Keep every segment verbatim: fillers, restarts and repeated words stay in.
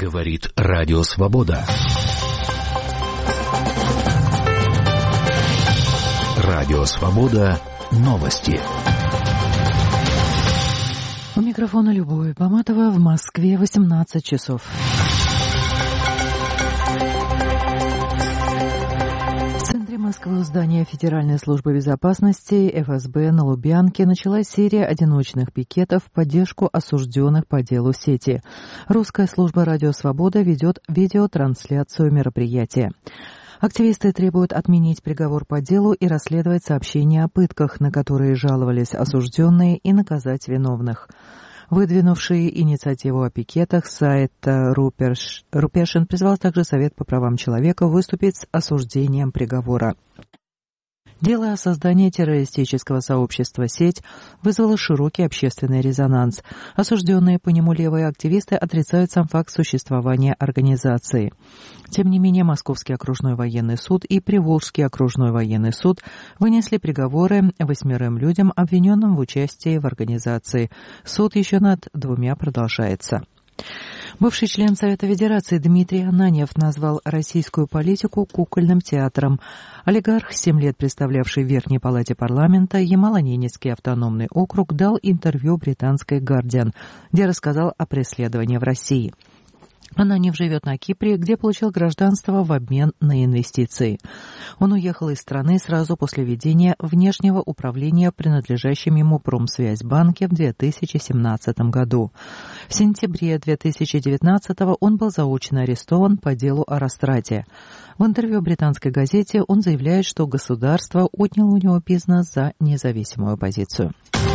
Говорит Радио Свобода. Радио Свобода. Новости. У микрофона Любовь Баматова. В Москве восемнадцать часов. В центре Москвы у здания Федеральной службы безопасности эф эс бэ на Лубянке началась серия одиночных пикетов в поддержку осужденных по делу сети. Русская служба «Радио Свобода» ведет видеотрансляцию мероприятия. Активисты требуют отменить приговор по делу и расследовать сообщения о пытках, на которые жаловались осужденные, и наказать виновных. Выдвинувший инициативу о пикетах сайт Руперш... Рупешин призвал также Совет по правам человека выступить с осуждением приговора. Дело о создании террористического сообщества «Сеть» вызвало широкий общественный резонанс. Осужденные по нему левые активисты отрицают сам факт существования организации. Тем не менее, Московский окружной военный суд и Приволжский окружной военный суд вынесли приговоры восьмерым людям, обвиненным в участии в организации. Суд еще над двумя продолжается. Бывший член Совета Федерации Дмитрий Ананьев назвал российскую политику кукольным театром. Олигарх, семь лет представлявший в Верхней палате парламента Ямало-Ненецкий автономный округ, дал интервью британской «Гардиан», где рассказал о преследовании в России. Ананьев живет на Кипре, где получил гражданство в обмен на инвестиции. Он уехал из страны сразу после ведения внешнего управления принадлежащим ему Промсвязьбанке в две тысячи семнадцатом году. В сентябре две тысячи девятнадцатого он был заочно арестован по делу о растрате. В интервью британской газете он заявляет, что государство отняло у него бизнес за независимую позицию.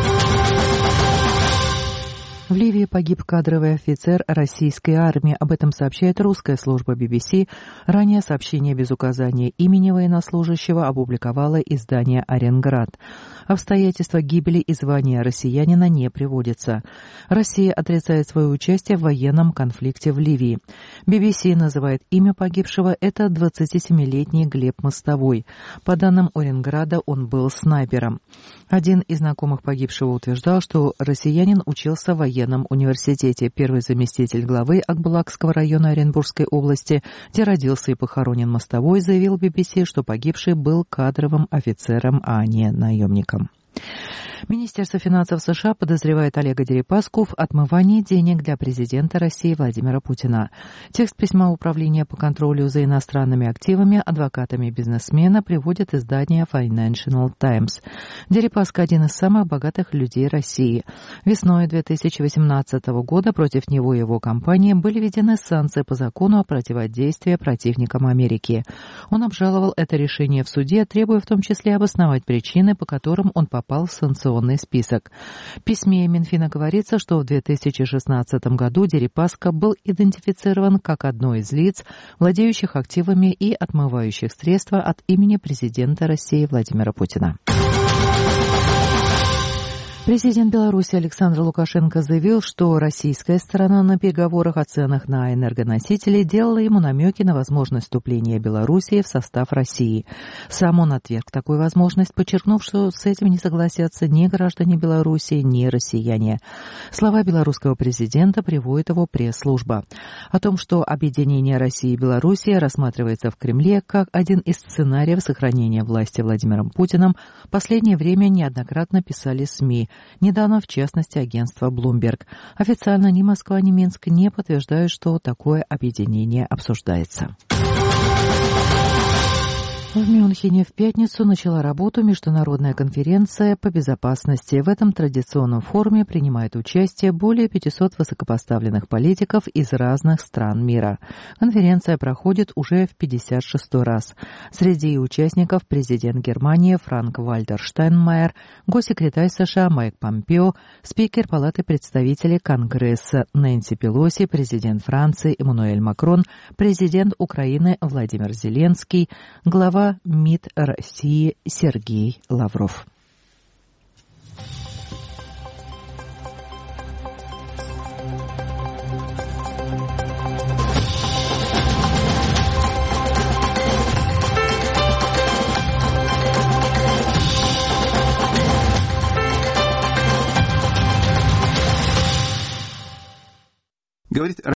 В Ливии погиб кадровый офицер российской армии. Об этом сообщает русская служба би би си. Ранее сообщение без указания имени военнослужащего опубликовало издание «Аренград». Обстоятельства гибели и звания россиянина не приводятся. Россия отрицает свое участие в военном конфликте в Ливии. би би си называет имя погибшего. Это двадцатисемилетний Глеб Мостовой. По данным Аренграда, он был снайпером. Один из знакомых погибшего утверждал, что россиянин учился в военном университете. Первый заместитель главы Акбулакского района Оренбургской области, где родился и похоронен Мостовой, заявил би би си, что погибший был кадровым офицером, а не наемником. Министерство финансов США подозревает Олега Дерипаску в отмывании денег для президента России Владимира Путина. Текст письма Управления по контролю за иностранными активами адвокатами бизнесмена приводит издание Financial Times. Дерипаска – один из самых богатых людей России. Весной две тысячи восемнадцатого года против него и его компании были введены санкции по закону о противодействии противникам Америки. Он обжаловал это решение в суде, требуя в том числе обосновать причины, по которым он попал в санкционный список. В письме Минфина говорится, что в две тысячи шестнадцатом году Дерипаска был идентифицирован как одно из лиц, владеющих активами и отмывающих средства от имени президента России Владимира Путина. Президент Беларуси Александр Лукашенко заявил, что российская сторона на переговорах о ценах на энергоносители делала ему намеки на возможность вступления Белоруссии в состав России. Сам он отверг такую возможность, подчеркнув, что с этим не согласятся ни граждане Беларуси, ни россияне. Слова белорусского президента приводит его пресс-служба. О том, что объединение России и Белоруссии рассматривается в Кремле как один из сценариев сохранения власти Владимиром Путиным, в последнее время неоднократно писали СМИ. Недавно, в частности, агентство Bloomberg. Официально ни Москва, ни Минск не подтверждают, что такое объединение обсуждается. В Мюнхене в пятницу начала работу международная конференция по безопасности. В этом традиционном форуме принимает участие более пятисот высокопоставленных политиков из разных стран мира. Конференция проходит уже в пятьдесят шестой раз. Среди участников президент Германии Франк-Вальтер Штайнмайер, госсекретарь США Майк Помпео, спикер Палаты представителей Конгресса Нэнси Пелоси, президент Франции Эммануэль Макрон, президент Украины Владимир Зеленский, глава МИД России Сергей Лавров. Говорит